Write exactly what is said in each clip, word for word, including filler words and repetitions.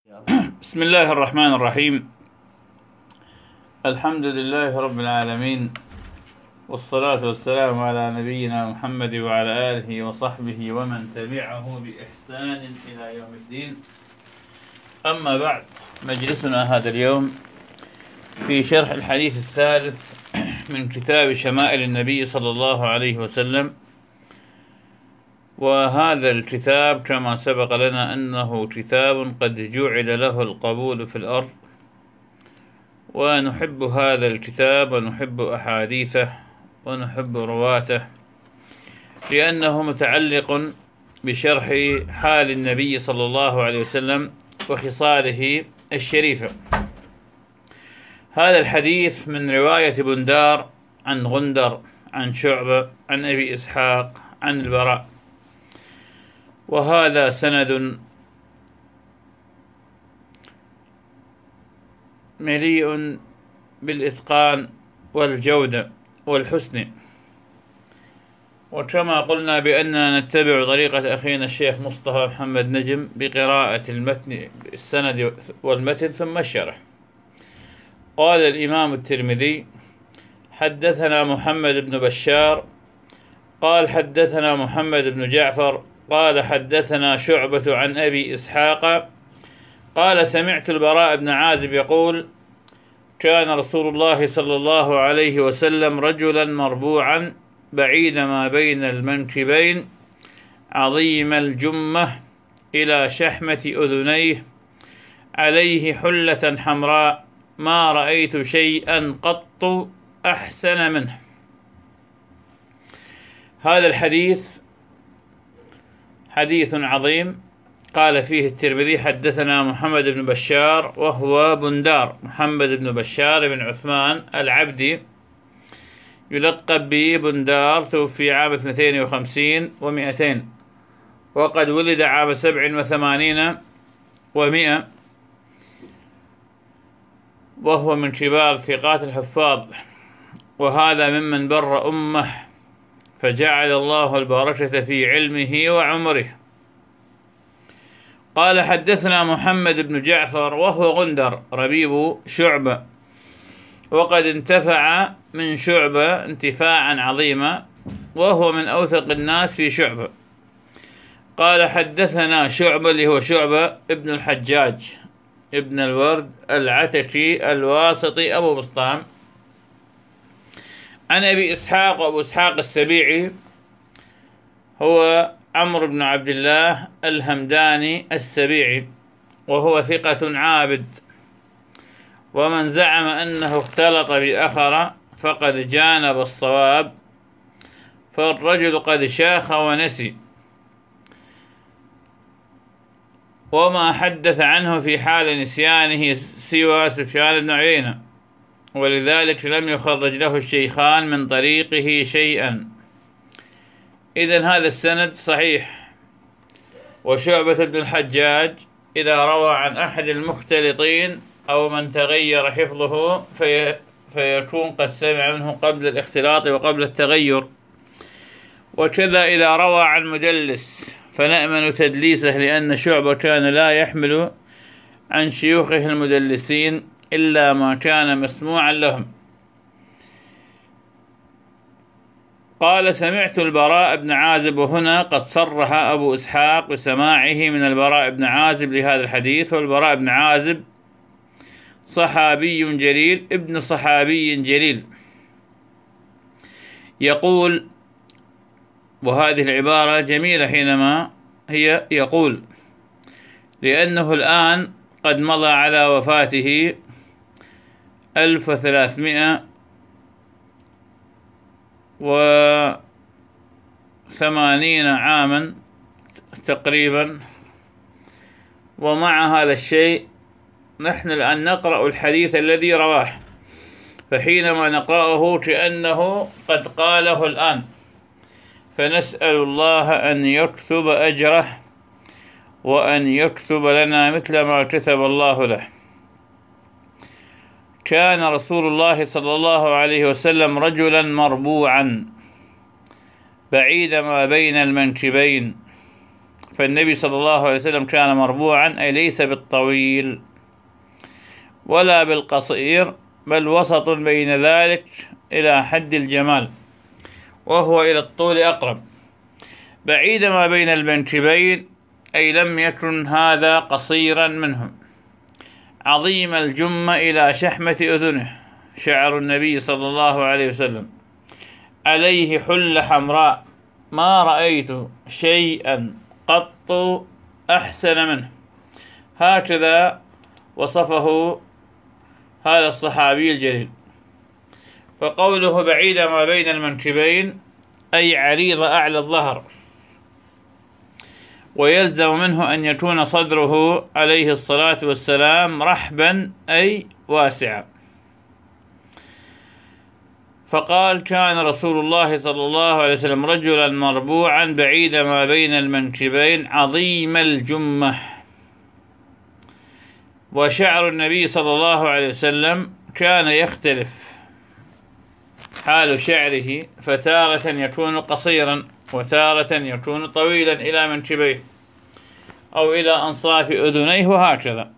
بسم الله الرحمن الرحيم. الحمد لله رب العالمين، والصلاة والسلام على نبينا محمد وعلى آله وصحبه ومن تبعه بإحسان إلى يوم الدين. أما بعد، مجلسنا هذا اليوم في شرح الحديث الثالث من كتاب شمائل النبي صلى الله عليه وسلم. وهذا الكتاب كما سبق لنا أنه كتاب قد جعل له القبول في الأرض، ونحب هذا الكتاب ونحب أحاديثه ونحب رواته، لأنه متعلق بشرح حال النبي صلى الله عليه وسلم وخصاله الشريفة. هذا الحديث من رواية بندار عن غندر عن شعبة عن أبي إسحاق عن البراء، وهذا سند مليء بالإتقان والجودة والحسن. وكما قلنا بأننا نتبع طريقة أخينا الشيخ مصطفى محمد نجم بقراءة المتن السند والمتن ثم الشرح. قال الإمام الترمذي: حدثنا محمد بن بشار قال حدثنا محمد بن جعفر قال حدثنا شعبة عن أبي إسحاق قال سمعت البراء بن عازب يقول: كان رسول الله صلى الله عليه وسلم رجلا مربوعا بعيد ما بين المنكبين عظيم الجمة إلى شحمة أذنيه عليه حلة حمراء ما رأيت شيئا قط أحسن منه. هذا الحديث حديث عظيم. قال فيه الترمذي: حدثنا محمد بن بشار، وهو بندار محمد بن بشار بن عثمان العبدي، يلقب ببندار، توفي عام اثنتين وخمسين ومئتين، وقد ولد عام سبع وثمانين ومئة، وهو من كبار ثقات الحفاظ، وهذا ممن بر أمه فجعل الله البركة في علمه وعمره. قال حدثنا محمد بن جعفر، وهو غندر ربيب شعبة، وقد انتفع من شعبة انتفاعا عظيما، وهو من أوثق الناس في شعبة. قال حدثنا شعبة اللي هو شعبة ابن الحجاج ابن الورد العتكي الواسطي أبو بسطام، عن أبي إسحاق. وأبو إسحاق السبيعي هو عمرو بن عبد الله الهمداني السبيعي، وهو ثقة عابد، ومن زعم أنه اختلط بأخر فقد جانب الصواب، فالرجل قد شاخ ونسي، وما حدث عنه في حال نسيانه سوى سفيان بن عيينة، ولذلك لم يخرج له الشيخان من طريقه شيئا. إذن هذا السند صحيح. وشعبة بن الحجاج إذا روى عن أحد المختلطين أو من تغير حفظه في فيكون قد سمع منه قبل الاختلاط وقبل التغير. وكذا إذا روى عن مدلس فنأمن تدليسه، لأن شعبة كان لا يحمل عن شيوخه المدلسين إلا ما كان مسموعا لهم. قال سمعت البراء بن عازب، وهنا قد صرح أبو إسحاق بسماعه من البراء بن عازب لهذا الحديث. والبراء بن عازب صحابي جليل ابن صحابي جليل، يقول، وهذه العبارة جميلة حينما هي يقول، لأنه الآن قد مضى على وفاته ألف وثلاثمائة وثمانين عاما تقريبا. ومع هذا الشيء نحن الآن نقرأ الحديث الذي رواه، فحينما نقرأه كأنه قد قاله الآن، فنسأل الله أن يكتب أجره وأن يكتب لنا مثل ما كتب الله له. كان رسول الله صلى الله عليه وسلم رجلا مربوعا بعيد ما بين المنكبين، فالنبي صلى الله عليه وسلم كان مربوعا، أي ليس بالطويل ولا بالقصير، بل وسط بين ذلك إلى حد الجمال، وهو إلى الطول أقرب، بعيد ما بين المنكبين، أي لم يكن هذا قصيرا منهم، عظيم الجمة إلى شحمة أذنه، شعر النبي صلى الله عليه وسلم، عليه حلة حمراء، ما رأيت شيئا قط أحسن منه. هكذا وصفه هذا الصحابي الجليل. فقوله بعيد ما بين المنكبين أي عريض أعلى الظهر، ويلزم منه أن يكون صدره عليه الصلاة والسلام رحبا أي واسعا. فقال كان رسول الله صلى الله عليه وسلم رجلا مربوعا بعيد ما بين المنكبين عظيم الجمة. وشعر النبي صلى الله عليه وسلم كان يختلف حال شعره، فتارة يكون قصيرا وتارة يكون طويلا إلى منكبيه أو إلى أنصاف أذنيه وهكذا.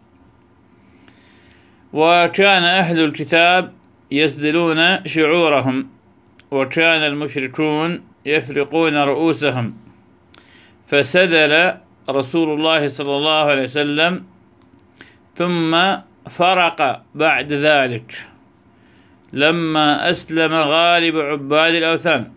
وكان أهل الكتاب يسدلون شعورهم، وكان المشركون يفرقون رؤوسهم، فسدل رسول الله صلى الله عليه وسلم ثم فرق بعد ذلك لما أسلم غالب عباد الأوثان.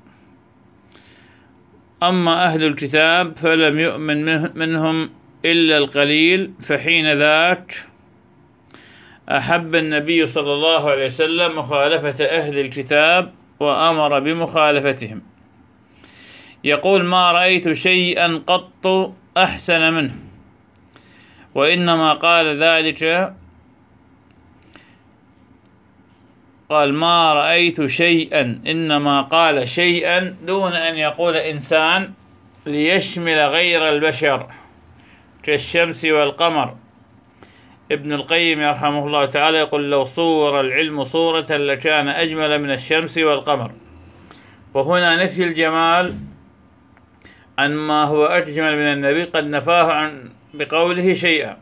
أما أهل الكتاب فلم يؤمن منهم إلا القليل، فحين ذاك أحب النبي صلى الله عليه وسلم مخالفة أهل الكتاب وأمر بمخالفتهم. يقول ما رأيت شيئا قط أحسن منه، وإنما قال ذلك، قال ما رأيت شيئا، إنما قال شيئا دون أن يقول إنسان ليشمل غير البشر كالشمس والقمر. ابن القيم يرحمه الله تعالى يقول لو صور العلم صورة لكان أجمل من الشمس والقمر. وهنا نفي الجمال عن ما هو أجمل من النبي قد نفاه عن بقوله شيئا.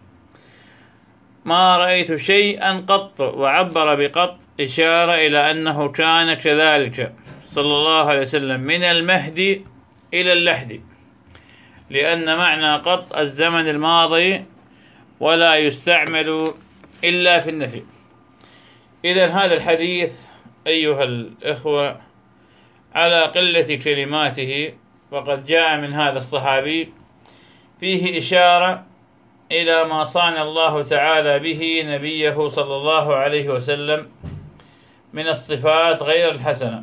ما رأيت شيئا قط، وعبر بقط إشارة إلى أنه كان كذلك صلى الله عليه وسلم من المهد إلى اللحد، لأن معنى قط الزمن الماضي ولا يستعمل إلا في النفي. إذن هذا الحديث أيها الإخوة على قلة كلماته، وقد جاء من هذا الصحابي، فيه إشارة إلى ما صان الله تعالى به نبيه صلى الله عليه وسلم من الصفات غير الحسنة،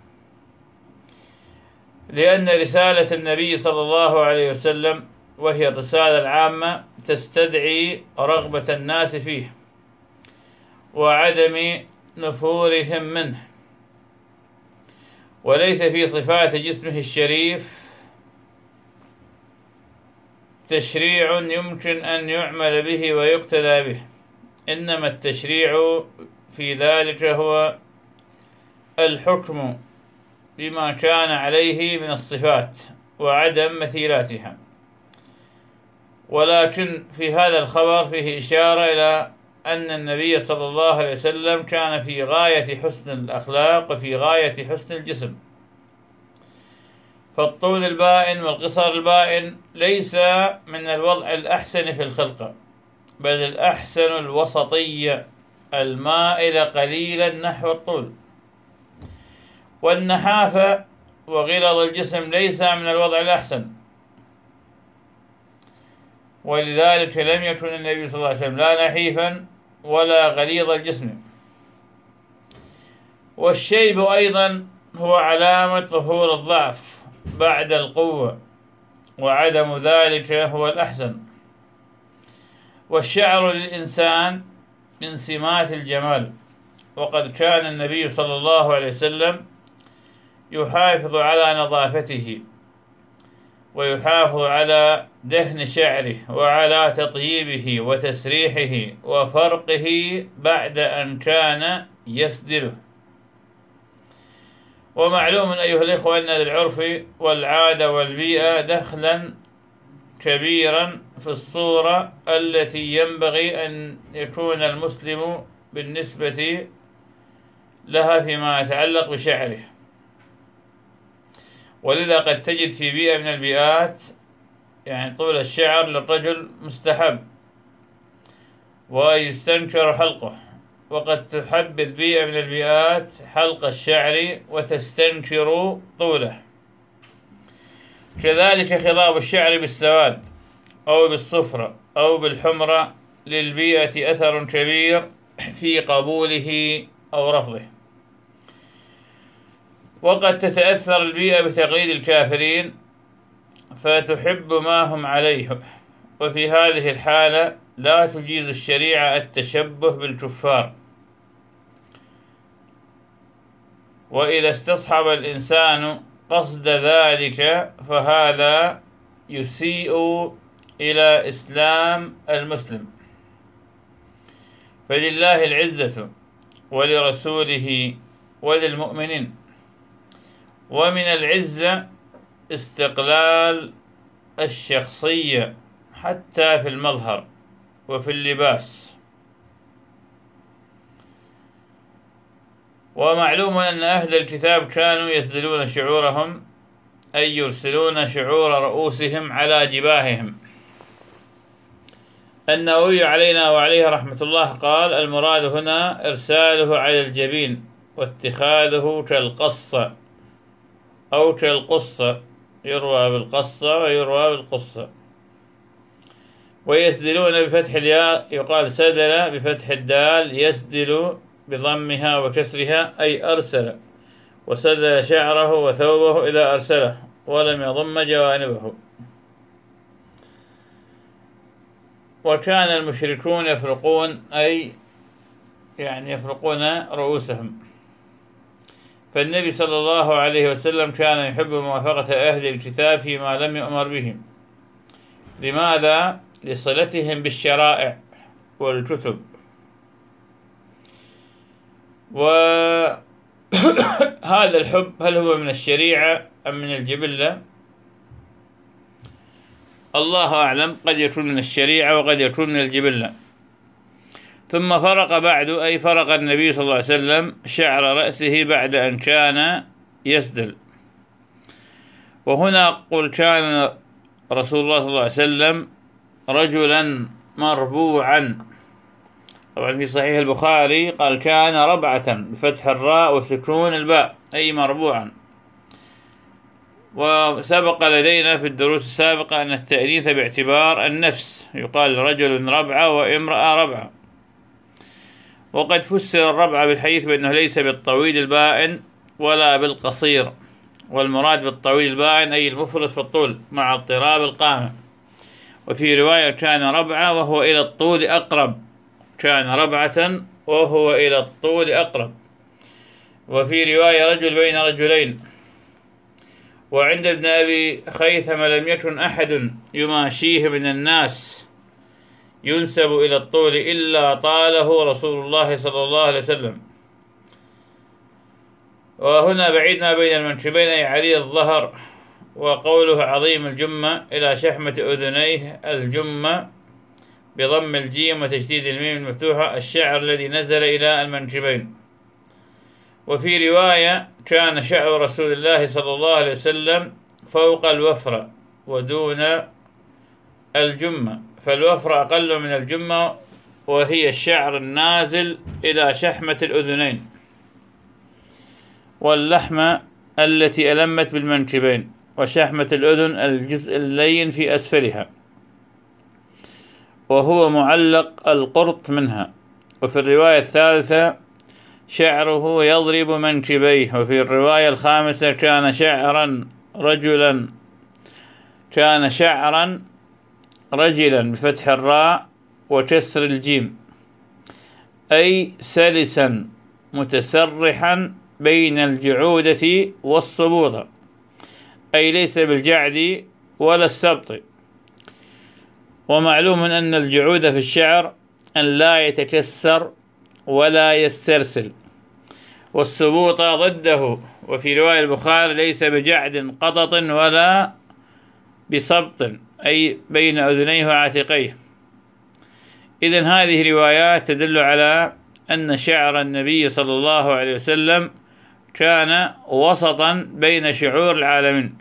لأن رسالة النبي صلى الله عليه وسلم وهي الرسالة العامة تستدعي رغبة الناس فيه وعدم نفورهم منه، وليس في صفات جسمه الشريف تشريع يمكن أن يعمل به ويقتدى به، إنما التشريع في ذلك هو الحكم بما كان عليه من الصفات وعدم مثيلاتها. ولكن في هذا الخبر فيه إشارة إلى أن النبي صلى الله عليه وسلم كان في غاية حسن الأخلاق وفي غاية حسن الجسم، فالطول البائن والقصر البائن ليس من الوضع الأحسن في الخلقة، بل الأحسن الوسطية المائلة قليلا نحو الطول. والنحافة وغلظ الجسم ليس من الوضع الأحسن، ولذلك لم يكن النبي صلى الله عليه وسلم لا نحيفا ولا غليظ الجسم. والشيب أيضا هو علامة ظهور الضعف بعد القوة، وعدم ذلك هو الأحسن. والشعر للإنسان من سمات الجمال، وقد كان النبي صلى الله عليه وسلم يحافظ على نظافته ويحافظ على دهن شعره وعلى تطييبه وتسريحه وفرقه بعد أن كان يسدله. ومعلوم أيها الإخوة أن للعرف والعادة والبيئة دخلا كبيرا في الصورة التي ينبغي أن يكون المسلم بالنسبة لها فيما يتعلق بشعره. ولذا قد تجد في بيئة من البيئات يعني طول الشعر للرجل مستحب ويستنكر حلقه، وقد تحبذ بيئة من البيئات حلق الشعر وتستنكر طوله. كذلك خضاب الشعر بالسواد أو بالصفرة أو بالحمرة للبيئة أثر كبير في قبوله أو رفضه. وقد تتأثر البيئة بتقليد الكافرين فتحب ما هم عليه، وفي هذه الحالة لا تجيز الشريعة التشبه بالكفار. وإذا استصحب الإنسان قصد ذلك فهذا يسيء إلى إسلام المسلم. فلله العزة ولرسوله وللمؤمنين، ومن العزة استقلال الشخصية حتى في المظهر وفي اللباس. ومعلوم أن أهل الكتاب كانوا يسدلون شعورهم، أي يرسلون شعور رؤوسهم على جباههم. النووي علينا وعليه رحمة الله قال: المراد هنا إرساله على الجبين واتخاذه كالقصة أو كالقصة، يروى بالقصة ويروى بالقصة. ويسدلون بفتح الياء يقال سدل بفتح الدال، يسدل بضمها وكسرها أي أرسل، وسدل شعره وثوبه إذا أرسله ولم يضم جوانبه. وكان المشركون يفرقون، أي يعني يفرقون رؤوسهم. فالنبي صلى الله عليه وسلم كان يحب موافقة أهل الكتاب فيما لم يؤمر بهم. لماذا؟ لصلتهم بالشرائع والكتب. وهذا الحب هل هو من الشريعة أم من الجبلة؟ الله أعلم، قد يكون من الشريعة وقد يكون من الجبلة. ثم فرق بعد، أي فرق النبي صلى الله عليه وسلم شعر رأسه بعد أن كان يسدل. وهنا قل كان رسول الله صلى الله عليه وسلم رجلا مربوعا. طبعا في صحيح البخاري قال كان ربعة بفتح الراء وسكون الباء، أي مربوعا. وسبق لدينا في الدروس السابقة أن التأنيث باعتبار النفس، يقال رجل ربعة وامرأة ربعة. وقد فسر الربعة بالحديث بأنه ليس بالطويل البائن ولا بالقصير، والمراد بالطويل البائن أي المفرط في الطول مع اضطراب القامة. وفي رواية كان ربعة وهو إلى الطول أقرب، كان ربعة وهو إلى الطول أقرب. وفي رواية رجل بين رجلين. وعند ابن أبي خيثم لم يكن أحد يماشيه من الناس ينسب إلى الطول إلا طاله رسول الله صلى الله عليه وسلم. وهنا بعيد ما بين المنكبين أي عريض الظهر. وقوله عظيم الجمة إلى شحمة أذنيه، الجمة بضم الجيم وتشديد الميم المفتوحة، الشعر الذي نزل إلى المنكبين. وفي رواية كان شعر رسول الله صلى الله عليه وسلم فوق الوفرة ودون الجمة، فالوفرة أقل من الجمة وهي الشعر النازل إلى شحمة الأذنين، واللحمة التي ألمت بالمنكبين، وشحمة الأذن الجزء اللين في أسفلها، وهو معلق القرط منها. وفي الرواية الثالثة شعره يضرب منكبيه. وفي الرواية الخامسة كان شعرا رجلا كان شعرا رجلا بفتح الراء وكسر الجيم، أي سلسا متسرحا بين الجعودة والصبوطة، أي ليس بالجعد ولا السبط. ومعلوم أن الجعود في الشعر أن لا يتكسر ولا يسترسل، والسبوط ضده. وفي رواية البخاري ليس بجعد قطط ولا بسبط، أي بين أذنيه وعاتقيه. إذن هذه روايات تدل على أن شعر النبي صلى الله عليه وسلم كان وسطا بين شعور العالمين.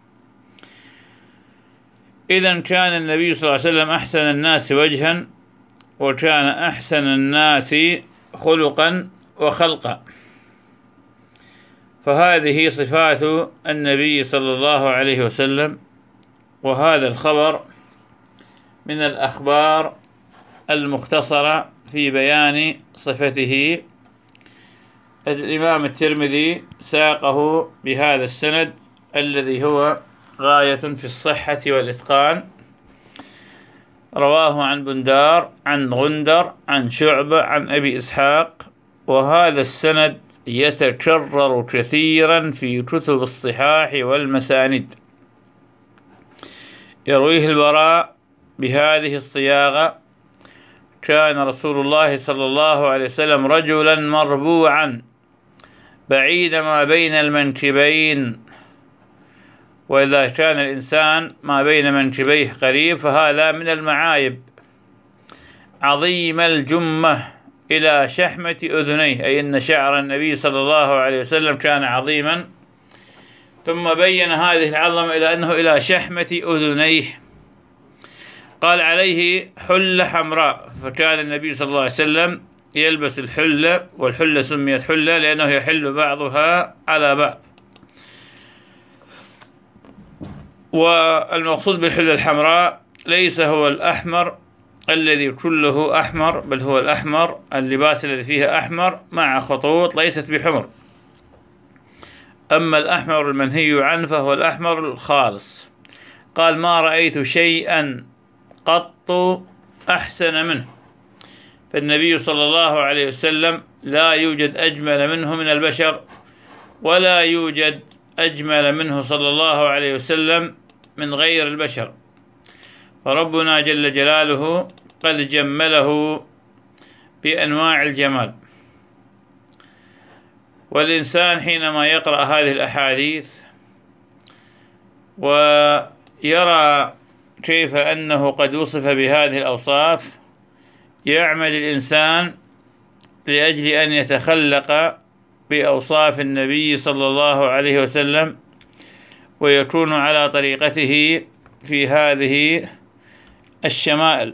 إذن كان النبي صلى الله عليه وسلم أحسن الناس وجها، وكان أحسن الناس خلقا وخلقا. فهذه صفات النبي صلى الله عليه وسلم، وهذا الخبر من الأخبار المختصرة في بيان صفته. الإمام الترمذي ساقه بهذا السند الذي هو غاية في الصحة والإتقان. رواه عن بندار عن غندر عن شعبة عن أبي إسحاق، وهذا السند يتكرر كثيرا في كتب الصحاح والمسانيد. يرويه البراء بهذه الصياغة: كان رسول الله صلى الله عليه وسلم رجلا مربوعا بعيد ما بين المنكبين. وإذا كان الإنسان ما بين منكبيه قريب فهذا من المعايب. عظيم الجمة إلى شحمة أذنيه، أي أن شعر النبي صلى الله عليه وسلم كان عظيما، ثم بين هذه العظمة إلى أنه إلى شحمة أذنيه. قال: عليه حلة حمراء، فكان النبي صلى الله عليه وسلم يلبس الحلة، والحلة سميت حلة لأنه يحل بعضها على بعض. والمقصود بالحلة الحمراء ليس هو الأحمر الذي كله أحمر، بل هو الأحمر اللباس الذي فيه أحمر مع خطوط ليست بحمر. أما الأحمر المنهي عنه فهو الأحمر الخالص. قال: ما رأيت شيئا قط أحسن منه. فالنبي صلى الله عليه وسلم لا يوجد أجمل منه من البشر، ولا يوجد أجمل منه صلى الله عليه وسلم من غير البشر. فربنا جل جلاله قد جمله بأنواع الجمال. والإنسان حينما يقرأ هذه الأحاديث ويرى كيف أنه قد وصف بهذه الأوصاف، يعمل الإنسان لأجل أن يتخلق بأوصاف النبي صلى الله عليه وسلم، ويكون على طريقته في هذه الشمائل.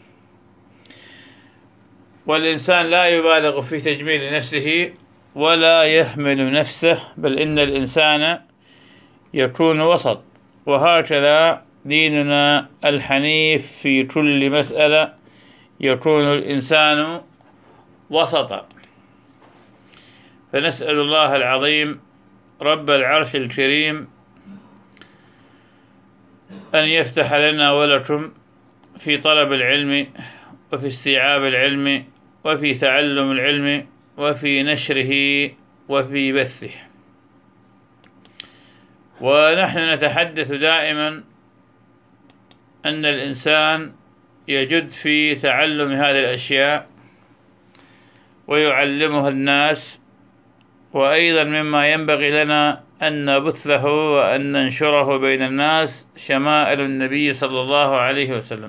والإنسان لا يبالغ في تجميل نفسه ولا يهمل نفسه، بل إن الإنسان يكون وسط. وهكذا ديننا الحنيف في كل مسألة يكون الإنسان وسطا. فنسأل الله العظيم رب العرش الكريم أن يفتح لنا ولكم في طلب العلم، وفي استيعاب العلم، وفي تعلم العلم، وفي نشره، وفي بثه. ونحن نتحدث دائما أن الإنسان يجد في تعلم هذه الأشياء ويعلمها الناس. وأيضا مما ينبغي لنا أن نبثه وأن ننشره بين الناس شمائل النبي صلى الله عليه وسلم.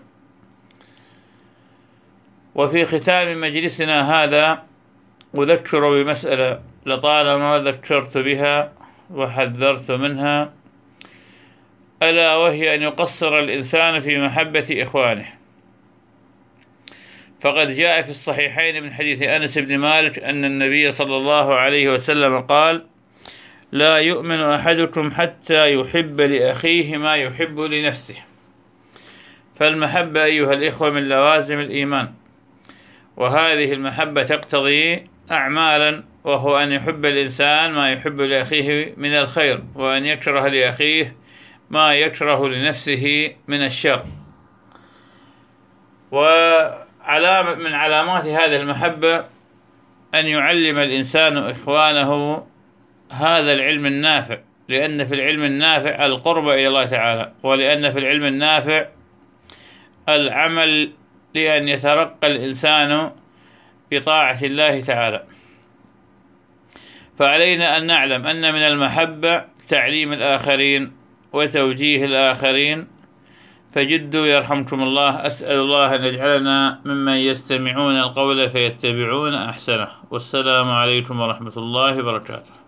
وفي ختام مجلسنا هذا أذكر بمسألة لطالما ذكرت بها وحذرت منها، ألا وهي أن يقصر الإنسان في محبة إخوانه. فقد جاء في الصحيحين من حديث أنس بن مالك أن النبي صلى الله عليه وسلم قال: لا يؤمن أحدكم حتى يحب لأخيه ما يحب لنفسه. فالمحبة أيها الإخوة من لوازم الإيمان، وهذه المحبة تقتضي أعمالا، وهو أن يحب الإنسان ما يحب لأخيه من الخير، وأن يكره لأخيه ما يكره لنفسه من الشر. وعلامة من علامات هذه المحبة أن يعلم الإنسان إخوانه هذا العلم النافع، لأن في العلم النافع القرب إلى الله تعالى، ولأن في العلم النافع العمل لأن يترقى الإنسان بطاعة الله تعالى. فعلينا أن نعلم أن من المحبة تعليم الآخرين وتوجيه الآخرين. فجدوا يرحمكم الله. أسأل الله أن يجعلنا ممن يستمعون القول فيتبعون أحسنه. والسلام عليكم ورحمة الله وبركاته.